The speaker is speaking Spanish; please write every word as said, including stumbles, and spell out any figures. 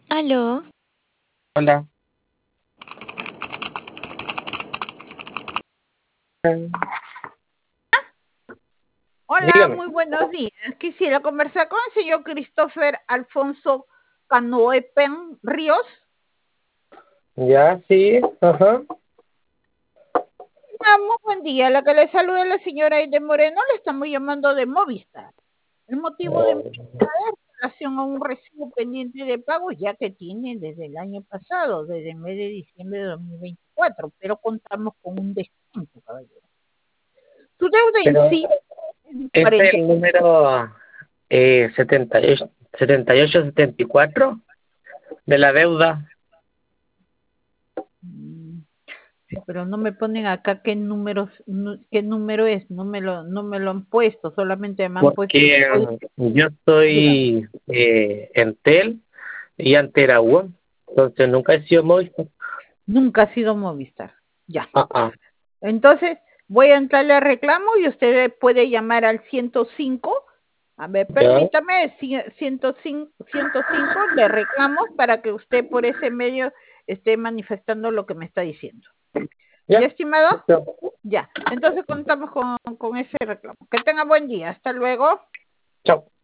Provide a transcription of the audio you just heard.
Aló. Hola. Hola, Dígame. muy buenos días. Quisiera conversar con el señor Christopher Alfonso Canoepen Ríos. Ya, sí, ajá. Ah, muy buen día. La que le saluda es la señora Aide Moreno. Le estamos llamando de Movistar. El motivo de mi llamada es en relación a un recibo pendiente de pago, ya que tiene desde el año pasado, desde el mes de diciembre de dos mil veinticuatro, pero contamos con un descuento, caballero. Su deuda en Pero sí es de este es cuarenta. el número eh, setenta y ocho, setenta y ocho setenta y cuatro de la deuda. Sí, pero no me ponen acá qué números, nu- qué número es, no me lo, no me lo han puesto, solamente me han puesto el Porque código. mm, yo Dígame. estoy eh, en Tel y antes era U O M, entonces nunca he sido Movistar. Nunca ha sido Movistar. Ya. Ah, ah, Entonces, voy a entrarle a reclamo y usted puede llamar al ciento cinco. A ver, ya, permítame, ci- ciento cinco, ciento cinco de reclamos para que usted por ese medio esté manifestando lo que me está diciendo. ¿Ya, ya. estimado? Listo. Ya. Entonces contamos con, con ese reclamo. Que tenga buen día. Hasta luego. Chao.